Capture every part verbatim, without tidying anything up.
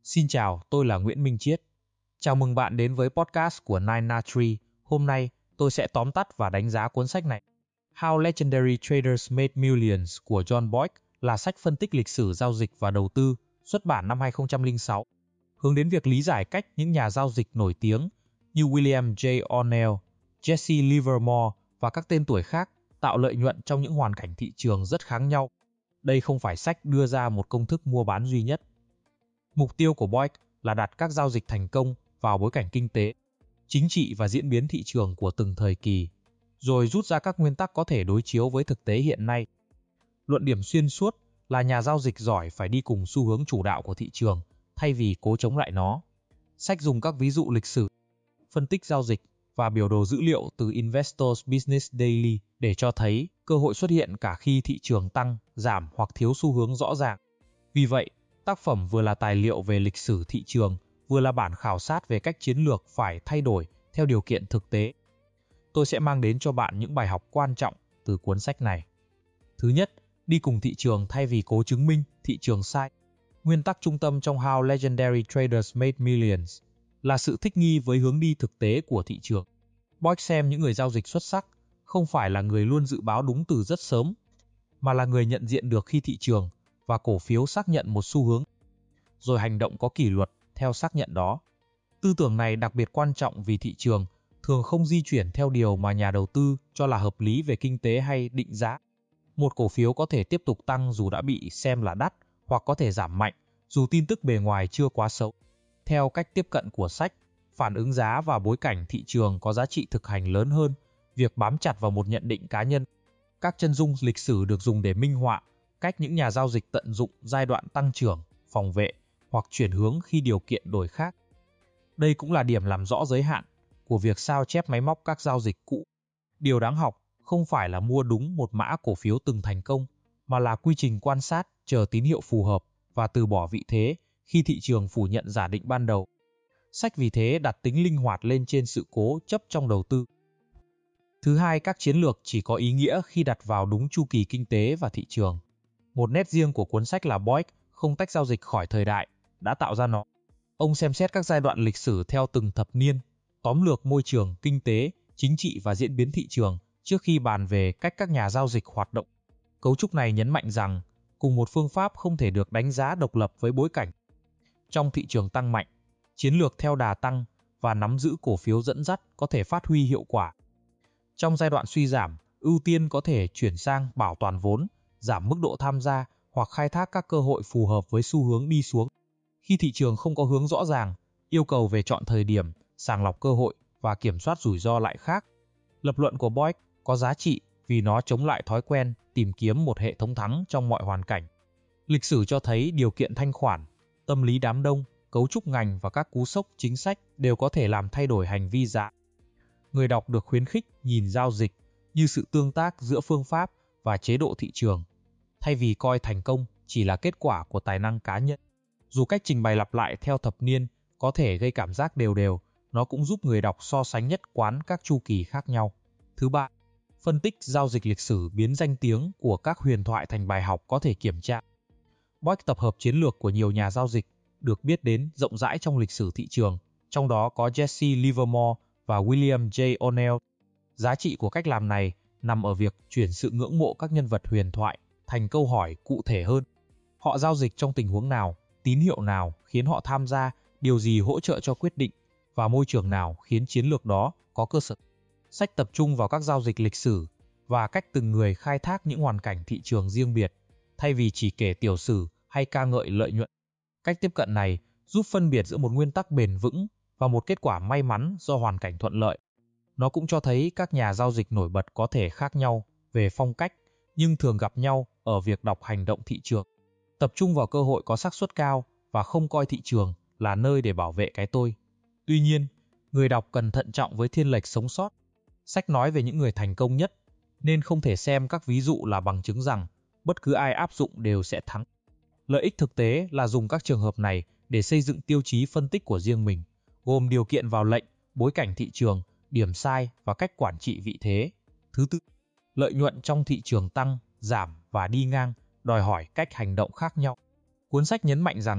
Xin chào, tôi là Nguyễn Minh Chiết. Chào mừng bạn đến với podcast của Nine Na Tree. Hôm nay, tôi sẽ tóm tắt và đánh giá cuốn sách này. How Legendary Traders Made Millions của John Boyd là sách phân tích lịch sử giao dịch và đầu tư, xuất bản năm hai không không sáu, hướng đến việc lý giải cách những nhà giao dịch nổi tiếng như William J. O'Neill, Jesse Livermore và các tên tuổi khác tạo lợi nhuận trong những hoàn cảnh thị trường rất khác nhau. Đây không phải sách đưa ra một công thức mua bán duy nhất. Mục tiêu của Boyd là đặt các giao dịch thành công vào bối cảnh kinh tế, chính trị và diễn biến thị trường của từng thời kỳ, rồi rút ra các nguyên tắc có thể đối chiếu với thực tế hiện nay. Luận điểm xuyên suốt là nhà giao dịch giỏi phải đi cùng xu hướng chủ đạo của thị trường, thay vì cố chống lại nó. Sách dùng các ví dụ lịch sử, phân tích giao dịch và biểu đồ dữ liệu từ Investors Business Daily để cho thấy cơ hội xuất hiện cả khi thị trường tăng, giảm hoặc thiếu xu hướng rõ ràng. Vì vậy, tác phẩm vừa là tài liệu về lịch sử thị trường, vừa là bản khảo sát về cách chiến lược phải thay đổi theo điều kiện thực tế. Tôi sẽ mang đến cho bạn những bài học quan trọng từ cuốn sách này. Thứ nhất, đi cùng thị trường thay vì cố chứng minh thị trường sai. Nguyên tắc trung tâm trong How Legendary Traders Made Millions là sự thích nghi với hướng đi thực tế của thị trường. Boyd xem những người giao dịch xuất sắc không phải là người luôn dự báo đúng từ rất sớm, mà là người nhận diện được khi thị trường và cổ phiếu xác nhận một xu hướng, rồi hành động có kỷ luật theo xác nhận đó. Tư tưởng này đặc biệt quan trọng vì thị trường thường không di chuyển theo điều mà nhà đầu tư cho là hợp lý về kinh tế hay định giá. Một cổ phiếu có thể tiếp tục tăng dù đã bị xem là đắt, hoặc có thể giảm mạnh dù tin tức bề ngoài chưa quá xấu. Theo cách tiếp cận của sách, phản ứng giá và bối cảnh thị trường có giá trị thực hành lớn hơn việc bám chặt vào một nhận định cá nhân. Các chân dung lịch sử được dùng để minh họa cách những nhà giao dịch tận dụng giai đoạn tăng trưởng, phòng vệ hoặc chuyển hướng khi điều kiện đổi khác. Đây cũng là điểm làm rõ giới hạn của việc sao chép máy móc các giao dịch cũ. Điều đáng học không phải là mua đúng một mã cổ phiếu từng thành công, mà là quy trình quan sát, chờ tín hiệu phù hợp và từ bỏ vị thế khi thị trường phủ nhận giả định ban đầu. Sách vì thế đặt tính linh hoạt lên trên sự cố chấp trong đầu tư. Thứ hai, các chiến lược chỉ có ý nghĩa khi đặt vào đúng chu kỳ kinh tế và thị trường. Một nét riêng của cuốn sách là Boyd không tách giao dịch khỏi thời đại đã tạo ra nó. Ông xem xét các giai đoạn lịch sử theo từng thập niên, tóm lược môi trường, kinh tế, chính trị và diễn biến thị trường trước khi bàn về cách các nhà giao dịch hoạt động. Cấu trúc này nhấn mạnh rằng, cùng một phương pháp không thể được đánh giá độc lập với bối cảnh. Trong thị trường tăng mạnh, chiến lược theo đà tăng và nắm giữ cổ phiếu dẫn dắt có thể phát huy hiệu quả. Trong giai đoạn suy giảm, ưu tiên có thể chuyển sang bảo toàn vốn, giảm mức độ tham gia hoặc khai thác các cơ hội phù hợp với xu hướng đi xuống. Khi thị trường không có hướng rõ ràng, yêu cầu về chọn thời điểm, sàng lọc cơ hội và kiểm soát rủi ro lại khác. Lập luận của Boyd có giá trị vì nó chống lại thói quen tìm kiếm một hệ thống thắng trong mọi hoàn cảnh. Lịch sử cho thấy điều kiện thanh khoản, tâm lý đám đông, cấu trúc ngành và các cú sốc chính sách đều có thể làm thay đổi hành vi giá. Người đọc được khuyến khích nhìn giao dịch như sự tương tác giữa phương pháp và chế độ thị trường, thay vì coi thành công chỉ là kết quả của tài năng cá nhân. Dù cách trình bày lặp lại theo thập niên có thể gây cảm giác đều đều, nó cũng giúp người đọc so sánh nhất quán các chu kỳ khác nhau. Thứ ba, phân tích giao dịch lịch sử biến danh tiếng của các huyền thoại thành bài học có thể kiểm tra. Boyd tập hợp chiến lược của nhiều nhà giao dịch được biết đến rộng rãi trong lịch sử thị trường, trong đó có Jesse Livermore và William J. O'Neill. Giá trị của cách làm này nằm ở việc chuyển sự ngưỡng mộ các nhân vật huyền thoại thành câu hỏi cụ thể hơn. Họ giao dịch trong tình huống nào, tín hiệu nào khiến họ tham gia, điều gì hỗ trợ cho quyết định, và môi trường nào khiến chiến lược đó có cơ sở. Sách tập trung vào các giao dịch lịch sử và cách từng người khai thác những hoàn cảnh thị trường riêng biệt, thay vì chỉ kể tiểu sử hay ca ngợi lợi nhuận. Cách tiếp cận này giúp phân biệt giữa một nguyên tắc bền vững và một kết quả may mắn do hoàn cảnh thuận lợi. Nó cũng cho thấy các nhà giao dịch nổi bật có thể khác nhau về phong cách, nhưng thường gặp nhau ở việc đọc hành động thị trường. Tập trung vào cơ hội có xác suất cao và không coi thị trường là nơi để bảo vệ cái tôi. Tuy nhiên, người đọc cần thận trọng với thiên lệch sống sót. Sách nói về những người thành công nhất, nên không thể xem các ví dụ là bằng chứng rằng bất cứ ai áp dụng đều sẽ thắng. Lợi ích thực tế là dùng các trường hợp này để xây dựng tiêu chí phân tích của riêng mình, gồm điều kiện vào lệnh, bối cảnh thị trường, điểm sai và cách quản trị vị thế. Thứ tư, lợi nhuận trong thị trường tăng, giảm và đi ngang đòi hỏi cách hành động khác nhau. Cuốn sách nhấn mạnh rằng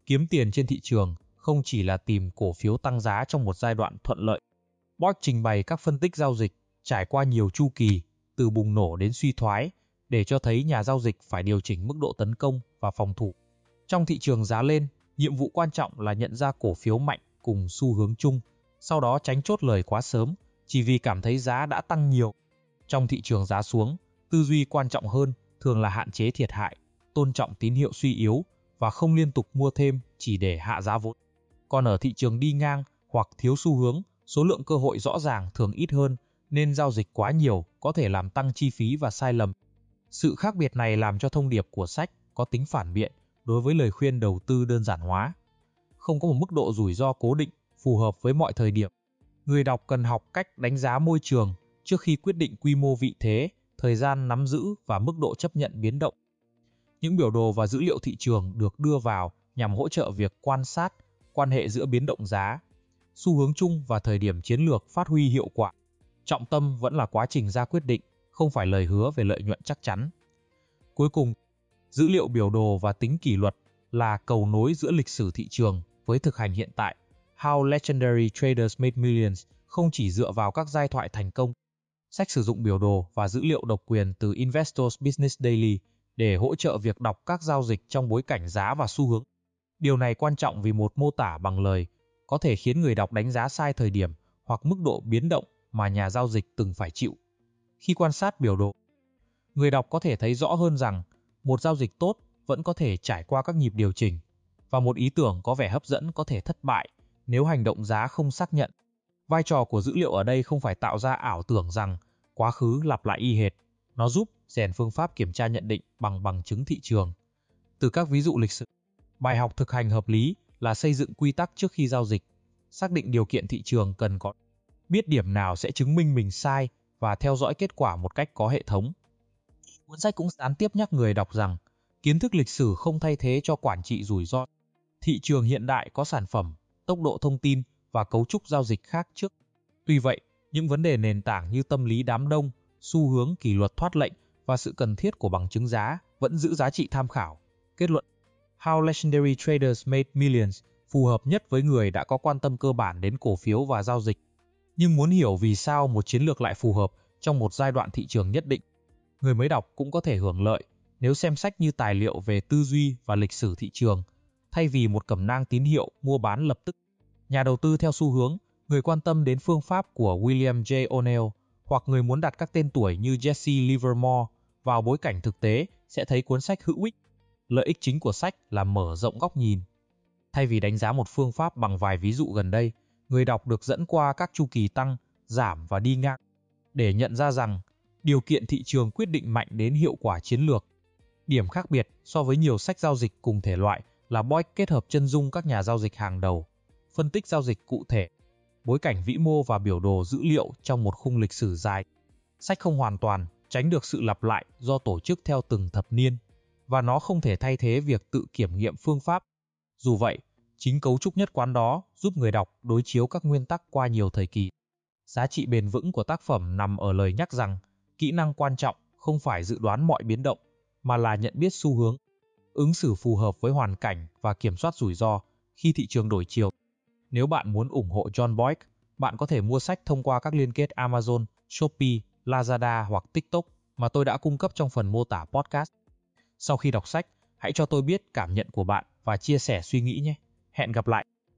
Kiếm tiền trên thị trường không chỉ là tìm cổ phiếu tăng giá trong một giai đoạn thuận lợi. Boyd trình bày các phân tích giao dịch trải qua nhiều chu kỳ, từ bùng nổ đến suy thoái, để cho thấy nhà giao dịch phải điều chỉnh mức độ tấn công và phòng thủ. Trong thị trường giá lên, nhiệm vụ quan trọng là nhận ra cổ phiếu mạnh cùng xu hướng chung, sau đó tránh chốt lời quá sớm, chỉ vì cảm thấy giá đã tăng nhiều. Trong thị trường giá xuống, tư duy quan trọng hơn thường là hạn chế thiệt hại, tôn trọng tín hiệu suy yếu và không liên tục mua thêm chỉ để hạ giá vốn. Còn ở thị trường đi ngang hoặc thiếu xu hướng, số lượng cơ hội rõ ràng thường ít hơn, nên giao dịch quá nhiều có thể làm tăng chi phí và sai lầm. Sự khác biệt này làm cho thông điệp của sách có tính phản biện đối với lời khuyên đầu tư đơn giản hóa. Không có một mức độ rủi ro cố định phù hợp với mọi thời điểm. Người đọc cần học cách đánh giá môi trường trước khi quyết định quy mô vị thế, thời gian nắm giữ và mức độ chấp nhận biến động. Những biểu đồ và dữ liệu thị trường được đưa vào nhằm hỗ trợ việc quan sát quan hệ giữa biến động giá, xu hướng chung và thời điểm chiến lược phát huy hiệu quả. Trọng tâm vẫn là quá trình ra quyết định, không phải lời hứa về lợi nhuận chắc chắn. Cuối cùng, dữ liệu biểu đồ và tính kỷ luật là cầu nối giữa lịch sử thị trường với thực hành hiện tại. How Legendary Traders Made Millions không chỉ dựa vào các giai thoại thành công. Sách sử dụng biểu đồ và dữ liệu độc quyền từ Investors Business Daily để hỗ trợ việc đọc các giao dịch trong bối cảnh giá và xu hướng. Điều này quan trọng vì một mô tả bằng lời có thể khiến người đọc đánh giá sai thời điểm hoặc mức độ biến động mà nhà giao dịch từng phải chịu. Khi quan sát biểu đồ, người đọc có thể thấy rõ hơn rằng một giao dịch tốt vẫn có thể trải qua các nhịp điều chỉnh, và một ý tưởng có vẻ hấp dẫn có thể thất bại nếu hành động giá không xác nhận. Vai trò của dữ liệu ở đây không phải tạo ra ảo tưởng rằng quá khứ lặp lại y hệt, nó giúp rèn phương pháp kiểm tra nhận định bằng bằng chứng thị trường. Từ các ví dụ lịch sử, bài học thực hành hợp lý là xây dựng quy tắc trước khi giao dịch, xác định điều kiện thị trường cần có, biết điểm nào sẽ chứng minh mình sai và theo dõi kết quả một cách có hệ thống. Cuốn sách cũng gián tiếp nhắc người đọc rằng kiến thức lịch sử không thay thế cho quản trị rủi ro. Thị trường hiện đại có sản phẩm, tốc độ thông tin và cấu trúc giao dịch khác trước. Tuy vậy, những vấn đề nền tảng như tâm lý đám đông, xu hướng kỷ luật thoát lệnh và sự cần thiết của bằng chứng giá vẫn giữ giá trị tham khảo. Kết luận: How Legendary Traders Made Millions phù hợp nhất với người đã có quan tâm cơ bản đến cổ phiếu và giao dịch, nhưng muốn hiểu vì sao một chiến lược lại phù hợp trong một giai đoạn thị trường nhất định. Người mới đọc cũng có thể hưởng lợi nếu xem sách như tài liệu về tư duy và lịch sử thị trường, thay vì một cẩm nang tín hiệu mua bán lập tức. Nhà đầu tư theo xu hướng, người quan tâm đến phương pháp của William J. O'Neill, hoặc người muốn đặt các tên tuổi như Jesse Livermore vào bối cảnh thực tế sẽ thấy cuốn sách hữu ích. Lợi ích chính của sách là mở rộng góc nhìn. Thay vì đánh giá một phương pháp bằng vài ví dụ gần đây, người đọc được dẫn qua các chu kỳ tăng, giảm và đi ngang, để nhận ra rằng điều kiện thị trường quyết định mạnh đến hiệu quả chiến lược. Điểm khác biệt so với nhiều sách giao dịch cùng thể loại là Boyd kết hợp chân dung các nhà giao dịch hàng đầu, phân tích giao dịch cụ thể, bối cảnh vĩ mô và biểu đồ dữ liệu trong một khung lịch sử dài. Sách không hoàn toàn tránh được sự lặp lại do tổ chức theo từng thập niên, và nó không thể thay thế việc tự kiểm nghiệm phương pháp. Dù vậy, chính cấu trúc nhất quán đó giúp người đọc đối chiếu các nguyên tắc qua nhiều thời kỳ. Giá trị bền vững của tác phẩm nằm ở lời nhắc rằng kỹ năng quan trọng không phải dự đoán mọi biến động, mà là nhận biết xu hướng, ứng xử phù hợp với hoàn cảnh và kiểm soát rủi ro khi thị trường đổi chiều. Nếu bạn muốn ủng hộ John Boyd, bạn có thể mua sách thông qua các liên kết Amazon, Shopee, Lazada hoặc TikTok mà tôi đã cung cấp trong phần mô tả podcast. Sau khi đọc sách, hãy cho tôi biết cảm nhận của bạn và chia sẻ suy nghĩ nhé. Hẹn gặp lại!